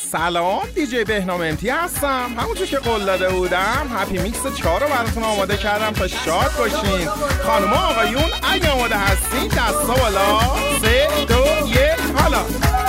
سلام، دیجی بهنام امتی هستم. همونجور که قول داده بودم هپی میکس 4 رو براتون آماده کردم تا شاد باشین. خانم آقایون اگه آماده هستین دستا بالا. 3 2 1 حالا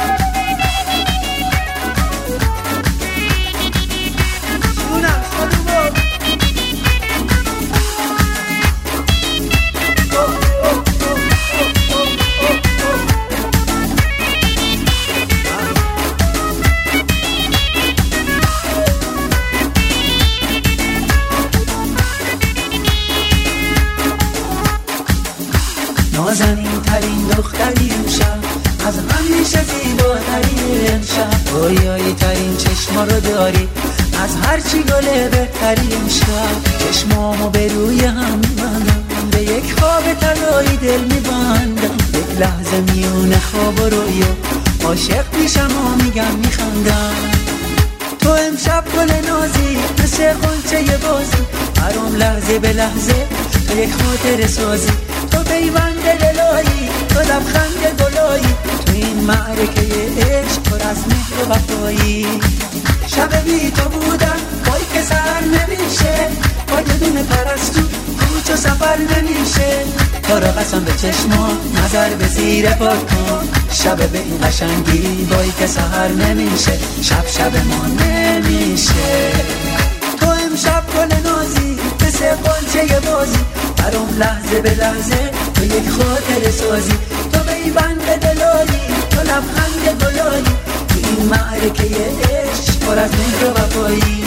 نازنین ترین دختری امشب، از همیشه زیباتری امشب، رویایی ترین چشما رو داری، از هرچی گله بهتری امشب. چشمامو به روی هم میبندم، به یک خواب طلایی دل میبندم، یک لحظه میونه خواب و رویا عاشق پیشم و میگم میخندم. تو امشب گل نازی مثل غنچه بازی، برام لحظه به لحظه تو یک خاطر سازی، تو پیوند دلایی، تو لبخند گلایی، تو این معرکه عشق پر از مهر و وفایی. شب بی تو بودم وای که سر نمیشه، با یه دونه پرستو کوچ و سفر نمیشه. تو را قسم به چشما نظر به زیر پا کن، شب به این قشنگی وای که سحر نمیشه، شب ما نمیشه. تو امشب گل نازی مثل قنچه بازی، برام لحظه به لحظه تو یک خاطر سازی، تو پیوند دلایی، تو لبخند گلایی، تو این معرکه عشق پر از مهر و وفایی.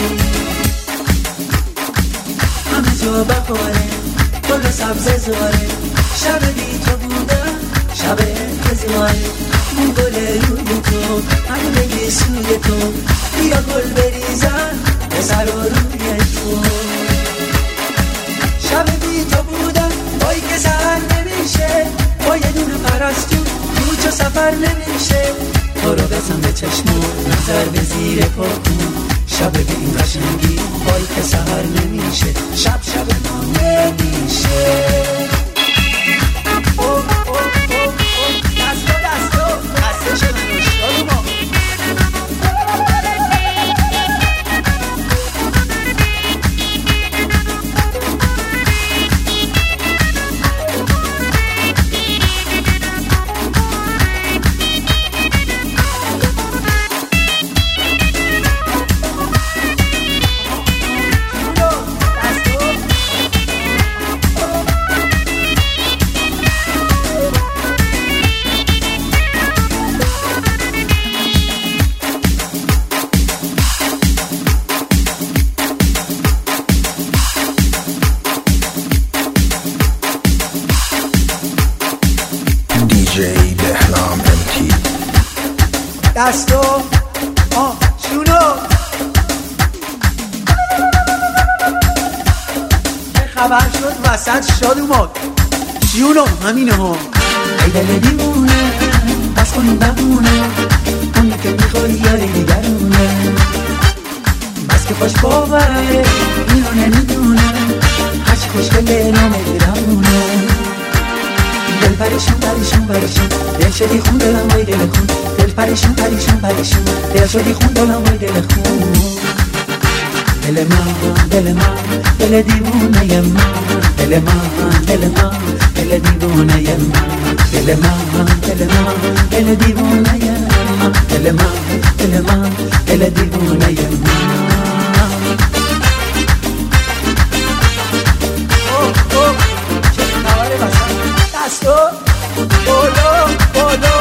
همه جا بخوره گل سبز زاره، شب بی تو بودم شب انتظاره، اون گل روی تو همه سوی تو، بیا گل بریزن به سر و روی تو. شب بی تو بودم وای که سهر نمیشه، با یه دونه پرستو کوچ و سفر نمیشه. تو رو بزن به چشمو نظر به زیر پا کن، شب بی این قشنگی وای که سهر نمیشه، شب ما نمیشه. دسته شدن اشتاد ما. دستو شونو چه خبر شد وسط شاد اومد شونو همینه ها. ای دل دیوونه بس کنی بمونه، اونی که میخوری یاری دیگرونه، بس که خوش باوره میونه میدونه، هرچی خوشگله نامه دیرمونه. دل پریشون دل شدی خون دلم وای دل خون، دل پریشون دل شدی خون دلم وای دل خون. دل من دل دیوونه من، دل من دل دیوونه من، دل من دل دیوونه من، دل من دل دیوونه من. چه خبره واسه دستو بولو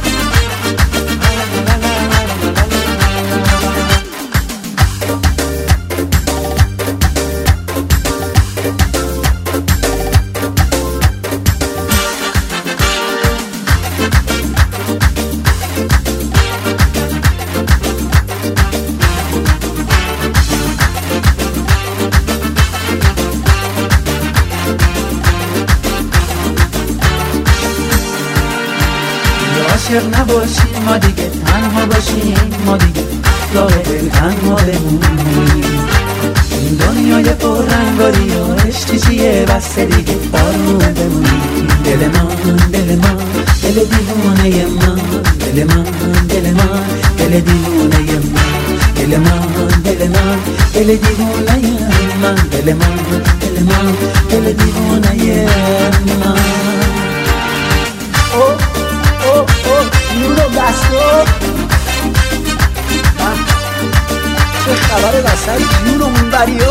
عاشق نباشیم ما دیگه، تنها باشیم ما دیگه، راه دل تنها بمونیم. این دنیای پر رنگاری و عشقی چیه بس دیگه، آروم بمونیم. دل من دل دیوانه من، دل من دل دیوانه من. دل من دل من دل دیوانه من دل من دل من دل دیوانه من او او او نورو دستو چه خبره وسط نورو اونوریو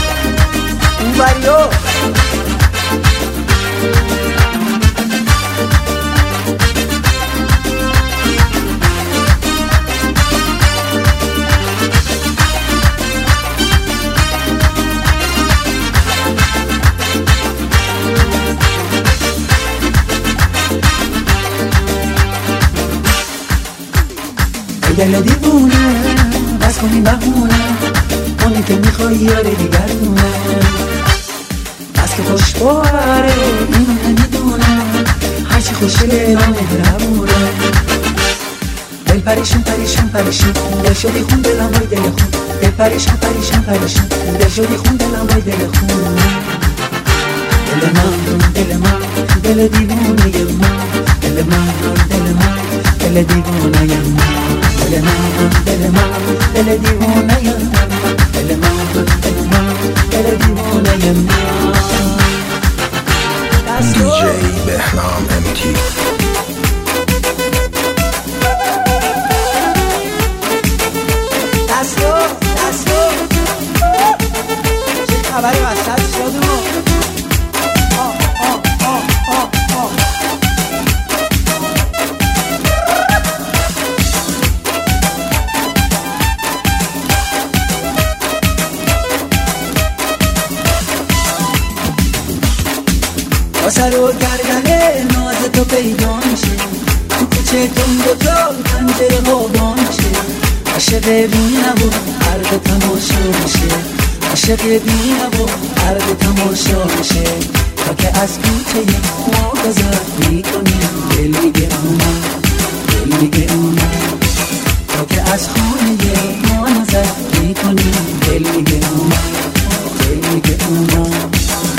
دل دیوونه بس کنی بهونه اونی که میخوای یاره دیگرونه بس که خوش باره اینو نمیدونه هرچی خوشگله را مهربونه دل پریشون پریشون پریشون دل شدی خون دلم وای دل خون دل پریشون پریشون پریشون دل شدی خون دلم وای دل خون دل من دل من دل دیوونه من دل من دل من دل دیوونه من دل من دل من دل دیوانه من دل من دل من دل دیوانه من دیجی بهنام امتی دستو چه خبری وسط شد سر و گردنه ناز تو پیدا میشه تو کوچه دوتا پنجره ها با میشه عاشق بینم و عرض تماشا میشه عاشق بینم و عرض تماشا میشه تا که از کوچه ما گذر میکنیم دل میگه اومد دل میگه اومد تا که از خونه ما نظر میکنیم دل میگه اومد دل میگه اومد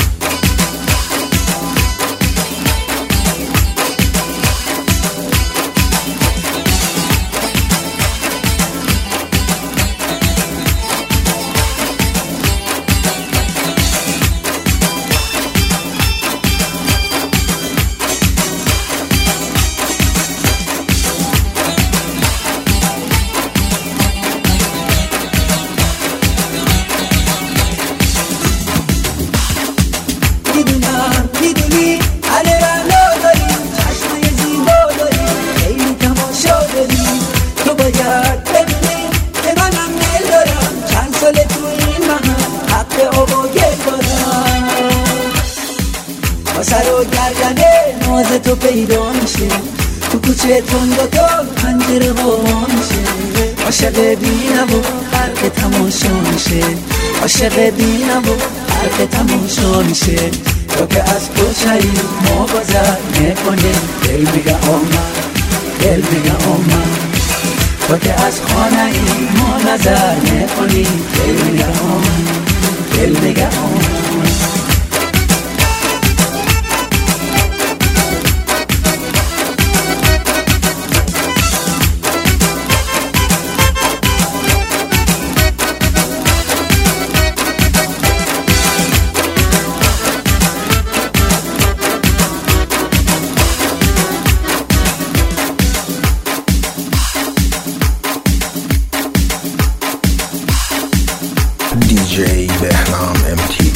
تو پیدا میشه تو کوچه دوتا پنجره ها میشه عاشق بینم و حرف تماشا میشه عاشق بینم و حرف تماشا میشه تا که از کوچه ما گذر میکنه دل میگه آمد دل میگه آمد تا که از خانه ما نظر میکنیم دل میگه آمد دل میگه آمد دیجی بهنام امتی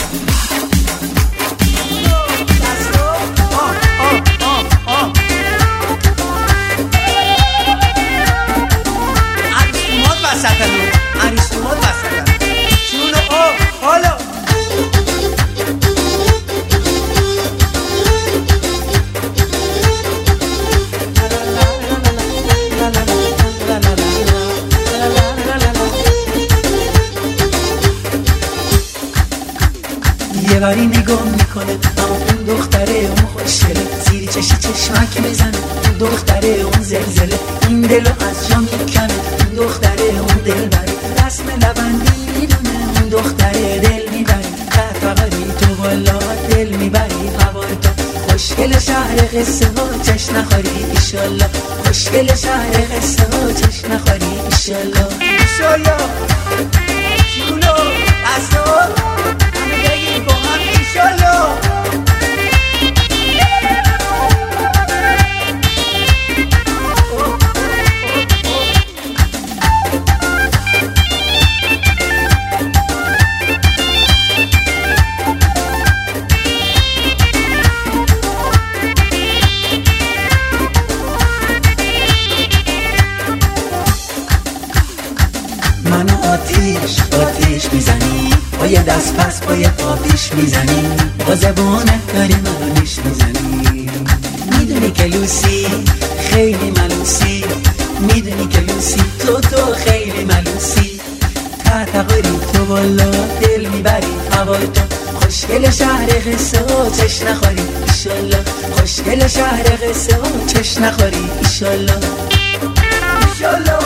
یه باری نگاه میکنه اما اون دختره اون خوشگله زیر چشی چشمک بزنه اون دختره اون زلزله این دلو از جا میکنه اون دختره اون دل بره رسم لبندی میدونه اون دختره دل میبری فقری تو بالا دل میبری هوای تو خوشگل شهر قصه ها چش نخوری ایشالله خوشگل شهر قصه ها چش نخوری ایشالله ایشالله منو آتیش میزنی، با یه دست پس با یه پا پیش میزنی، با زبونت داری منو نیش میزنی. میدونی که لوسی خیلی ملوسی، میدونی که لوسی تو خیلی ملوسی. تقری تو بالا دل میبری هوای تو، خوشگل شهر قصه ها چش نخوری ایشالله، خوشگل شهر قصه ها چش نخوری ایشالله ایشالله.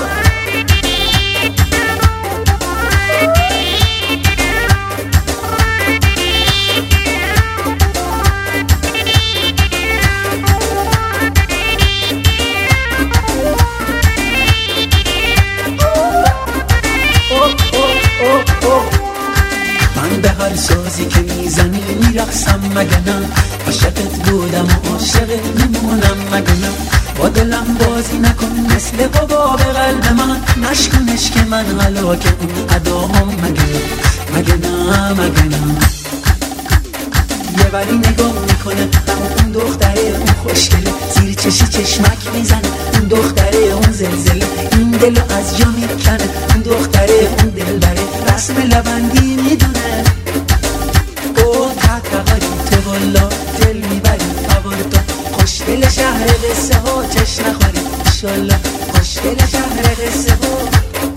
من به هر سازی که میزنی میرقصم مگه نه، عاشقت بودم و عاشق میمونم مگه نه. با دلم بازی نکن مثل حباب قلب من، نشکنش که من هلاک اون اداهم مگه نه. یه ولی نگاه میکنه اون دختره اون خوشگله، زیر چشمک میزنه اون دختره اون زلزله، این دلو از جا میکنه اون دختره اون دلبره، رسم لبندی میدونه. او تقری تو بالا دل میبری هوار تو، خوشگل شهر قصه ها چش نخوری ایشالله، خوشگل شهر قصه ها.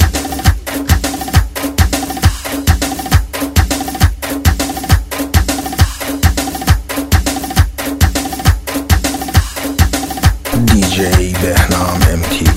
DJ بهنام MT.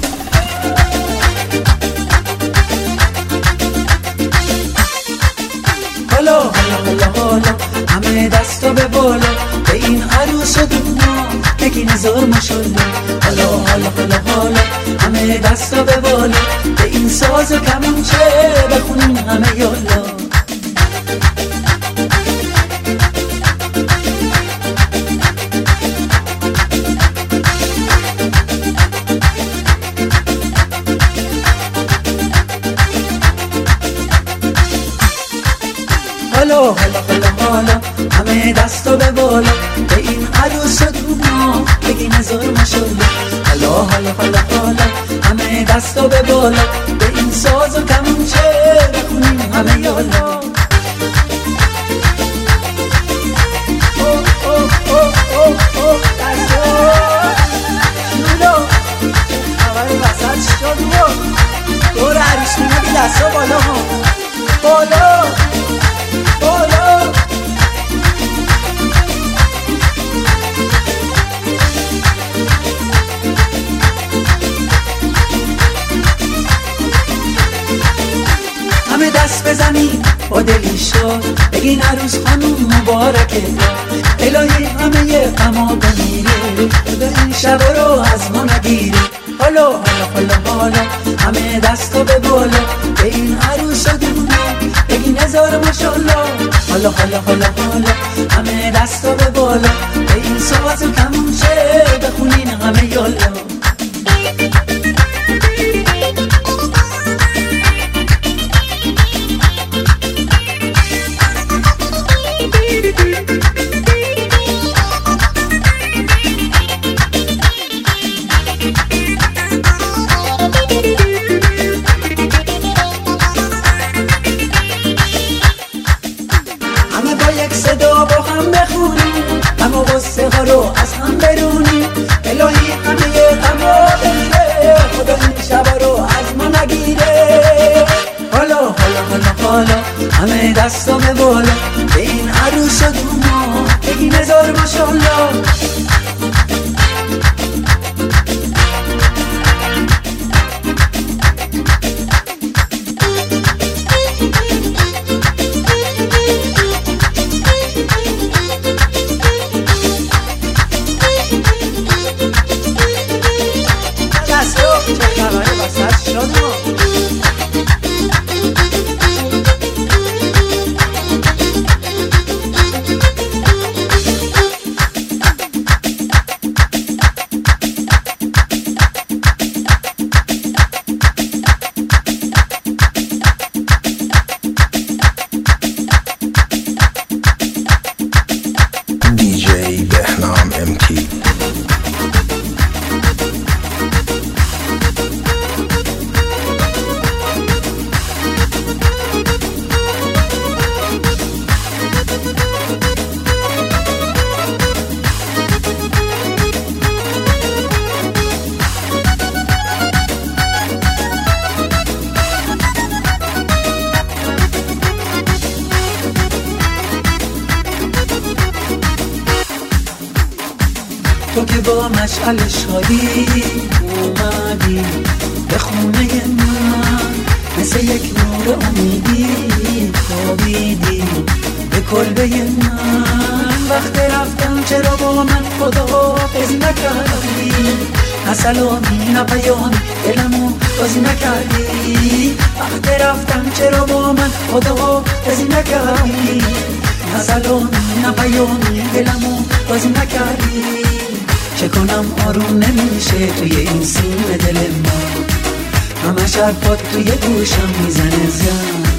حالا همه دستا به بالا، به این عروس و دونا بگی نزار ماشالله. حالا همه دستا به بالا، به این ساز و کمانچه بخونین همه یالا. حالا همه دستا به بالا، به این عروس و دونا بگی نزار ماشالله. حالا همه دستا به بالا، به این ساز و کمانچه بخونیم همه یالا. شلولو خبر وسط شد دور عروس میمونی دستا بالا ها بالا. همه دست بزنی با دلی شد، بگین عروس خانوم مبارکه، الهی همه غما بمیره، به این شب رو از ما نگیره. حالا همه دستا به بالا، به این عروس و دونا بگین هزار ماشالله. حالا همه دستا به بالا، به این ساز و کمانچه بخونین همه یالا. همه با یک صدا با هم بخونیم، همه غصه ها رو از هم برونیم. با مشعل شادی اومدی به خونه من، مثل یک نور امیدی خوابیدی به کلبه من. وقت رفتم چرا با من خداحافظی نکردی؟ نه سلامی نه پیامی دلمو بازی نکردی. وقت رفتم چرا با من خداحافظی نکردی؟ نه سلامی نه پیامی دلمو بازی نکردی. چه کنم آروم نمیشه توی این سینه دل من، همش حرفات توی گوشم میزنه زن.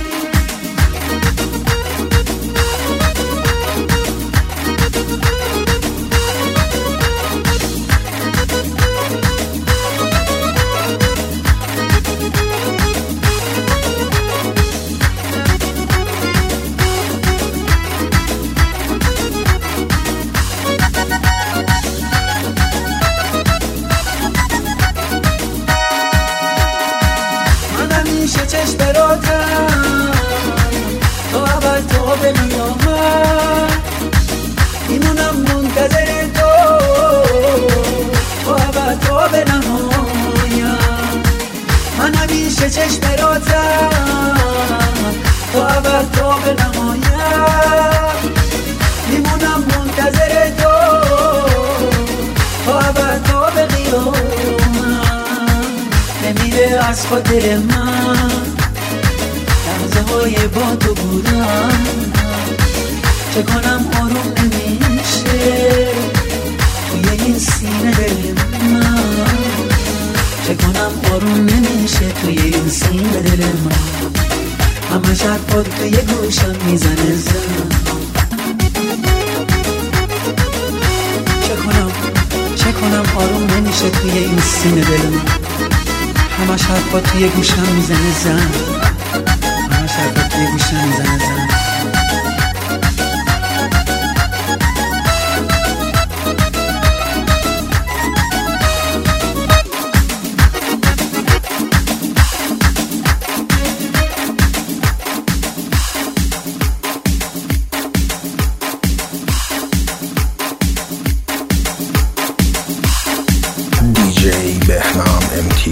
چشم براتم تو اول تو به میامد، میمونم منتظر تو اول تو به نمایم. من همیشه چشم براتم تو اول تو به نمایم، میمونم منتظر تو اول تو به قیامم. نمیره از خاطر من لحظه های با تو بودم، چه کنم آروم نمیشه توی این سینه دل من، چه کنم آروم نمیشه توی این سینه دل من. همه حرفات توی گوشم میزنه زن. چه کنم آروم نمیشه توی این سینه دل من، همش حرفات توی گوشم میزنه زن، همش حرفات توی گوشم میزنه زن. DJ بهنام MT.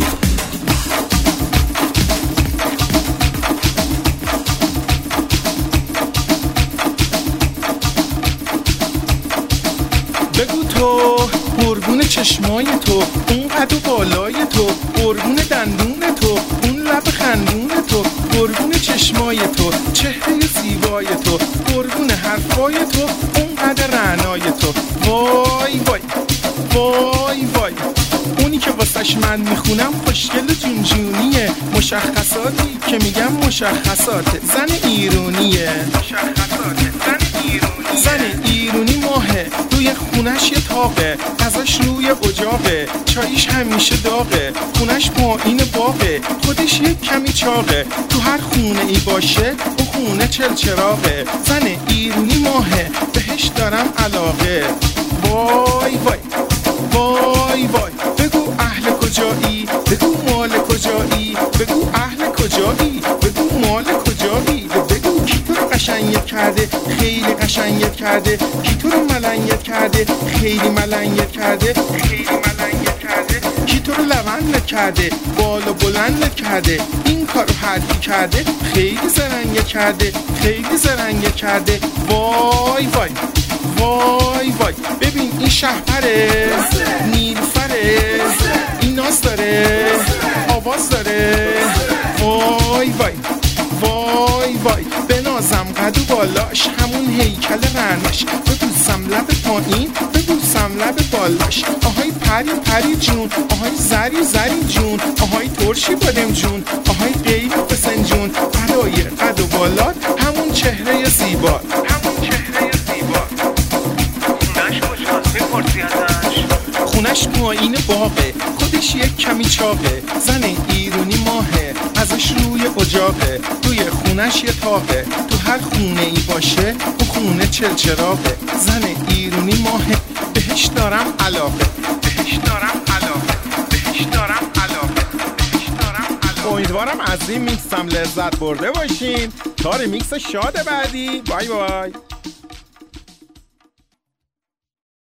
بگو تو قربون چشمای تو، اون قد و بالای تو، قربون دندون تو، اون لب خندون تو، قربون چشمای تو، چهره زیبای تو، قربون حرفای تو، اون قد رعنای تو. وای وای وای وای، اونی که واسش من میخونم خوشگل جونجونیه، مشخصاتی که میگم مشخصاته، زن ایرونیه، مشخصاته زن ایرونی ماهه، روی خونش یه تاقه، غذاش روی اجاقه، چاییش همیشه داغه، خونش پایین باغه، خودش یک کمی چاقه، تو هر خونه ای باشه اون خونه چلچراغه. زن ایرونی ماهه، بهش دارم علاقه. وای وای وای وای، بگو اهل کجایی، بگو مال کجایی، بگو اهل کجایی، بگو مال کجایی، بگو کی تو رو قشنگت کرده، خیلی قشنگت کرده، کی تو رو ملنگت کرده، خیلی ملنگت کرده، خیلی ملنگت کرده، کی تو رو لبنت کرده، بالا بلندت کرده، این کارو هر کی کرده، خیلی زرنگت کرده، خیلی زرنگت کرده. وای وای وای وای، ببین این شهپره، نیلوفره، این ناز داره، آواز داره. وای وای وای وای، بنازم قد و بالاش، همون هیکل رنش، ببوسم لب پایین، ببوسم لب بالاش. آهای پری پری جون، آهای زری زری جون، آهای ترشی بادم جون، آهای غیر فسنجون، برای قد و بالات همون چهره زیبا، همون چهره زیبا. خونش پایین باغه، خودش یک کمی چاقه، زن ایرونی ماهه، ازش روی اجاقه، روی خونش یه تاقه، تو هر خونه ای باشه اون خونه چلچراغه. زن ایرونی ماهه، بهش دارم علاقه، بهش دارم علاقه، بهش دارم علاقه، بهش دارم علاقه. امیدوارم از این میکسم لذت برده باشین. تا ریمیکس شاد بعدی. بای بای.